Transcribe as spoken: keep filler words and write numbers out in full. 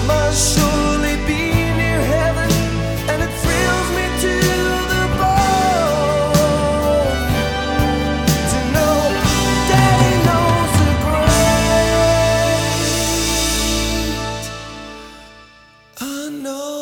must surely be near heaven, and it thrills me to the bone to know Daddy knows the great unknown.